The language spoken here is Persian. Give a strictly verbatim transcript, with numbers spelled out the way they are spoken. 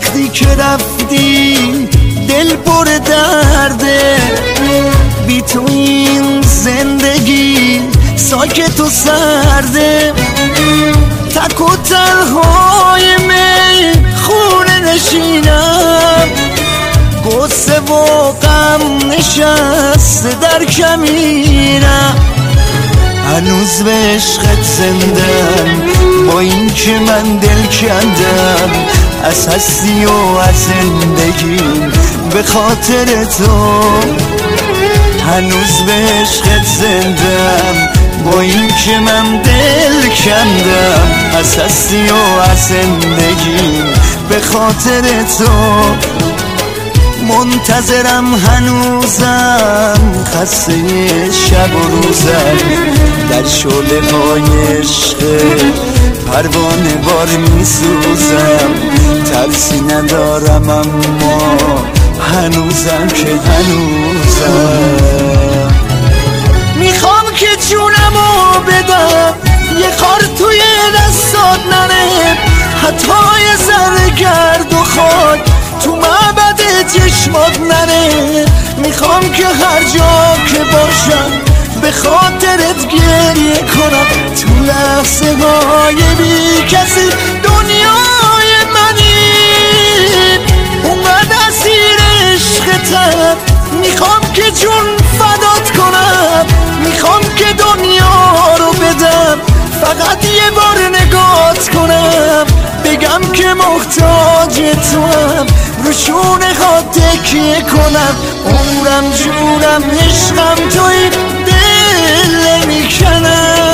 وقتی که رفتی دل پر درده، بی تو این زندگی ساکت و سرده. تک و تنهای می خونه نشینم، قصه و غم نشسته در کمینم. هنوز به عشقت زندم با این که من دل کندم از هستی و از زندگی به خاطر تو. هنوز به عشقت زندم با این که من دل کندم از هستی و از زندگی به خاطر تو. منتظرم هنوزم خسته شب و روزم، در شعله های عشق پروانه بار می سوزم. ترسی ندارم اما هنوزم که هنوزم میخوام که جونمو بدم، یه خار توی دستات نره، حتی یه ذره گرد و خاک تو معبد چشمات نره. میخوام که هر جا که باشم به خاطرت گریه کنم، تو لحظه های بی کسی دنیای منی. اومد اسیر عشقتم، میخوام که جون فدات کنم، میخوام که دنیا رو بدم، فقط یه بار نگات کنم، بگم که محتاج توام، رو شونه ها تکیه کنم. عمرم جونم عشقم توی دل نمیکنم.